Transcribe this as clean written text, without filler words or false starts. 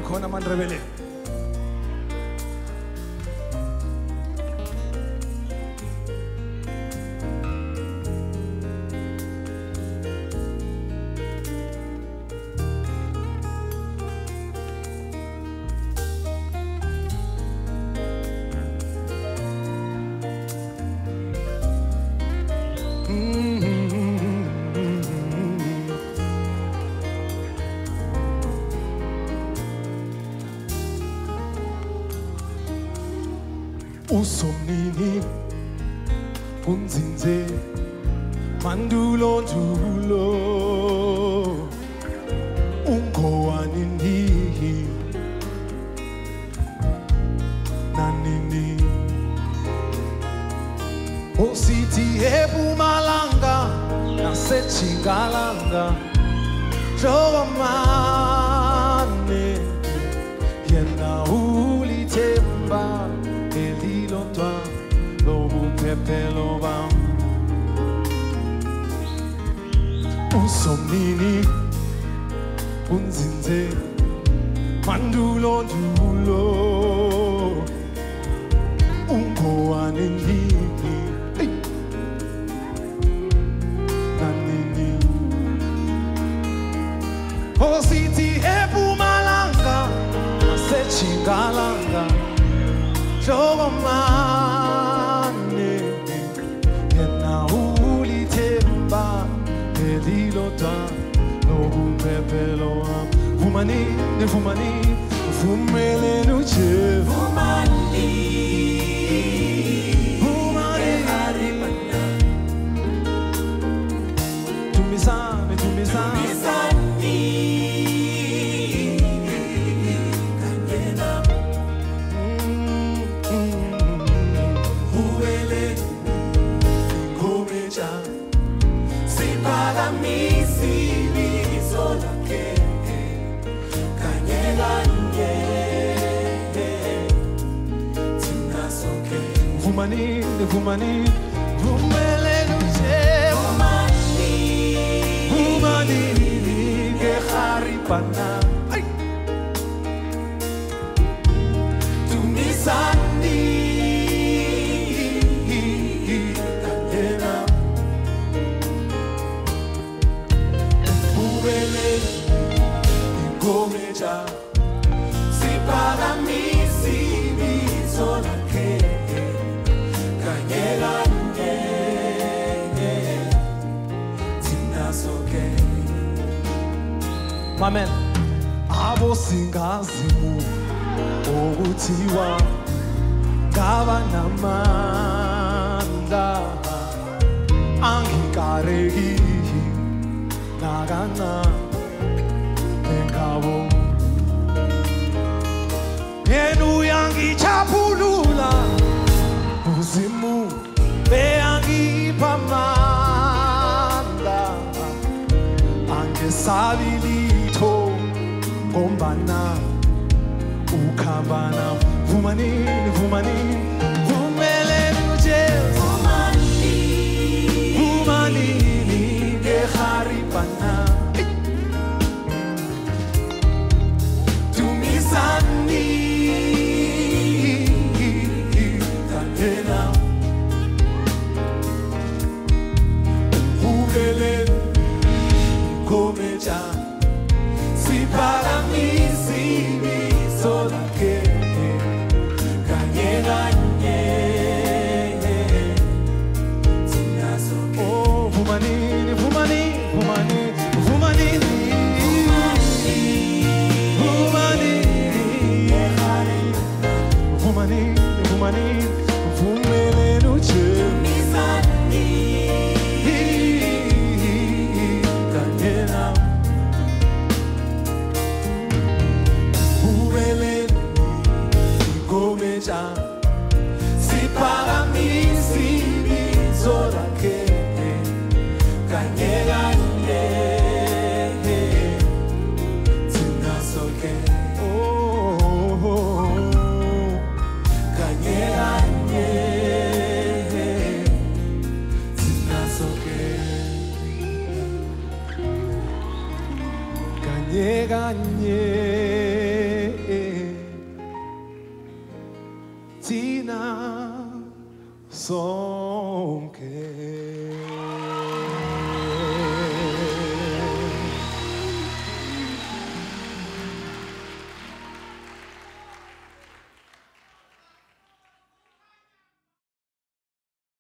khona mandrebele. Usomnini unzinze mandulo ndulo ungowani ndihi nanini Ositi ebumalanga nasechingalanga Jowamane yena ulitemba elilotwa lobupepelo bam Usomnini unzinze mandulo ndulo ungowani ndihi nanini Ositi ebumalanga nasechingalanga Jowamane yena ulitemba elilotwa lobupepelo bam Vumani, vumani, vumele nuche Vumani Vumani, vumani, vumele nuche Vumani, vumani, ke haripana Tumisani, kanena Vumele, gomeja Sipara misi, misola ke Amen. Abo singazimu okuthiwa ngaba namandla angikareki nakana engabo yenu yangichapulula uzimu beangipha amandla angesabili Gombana, ukambana, vumani, vumani, vumele nuje, vumani, vumani, ke haripana, tumisani, kanena, uvele, komeja. Para mí si mi sola que cañegañe Oh, vumani, vumani, vumani, vumani Vumani, vumani, vumani, vumele nuche Misani, cañena Si para mí si mi sola que cañegañe Tinasoke Oh cañegañe Tinasoke Cañegañe Tina sonke.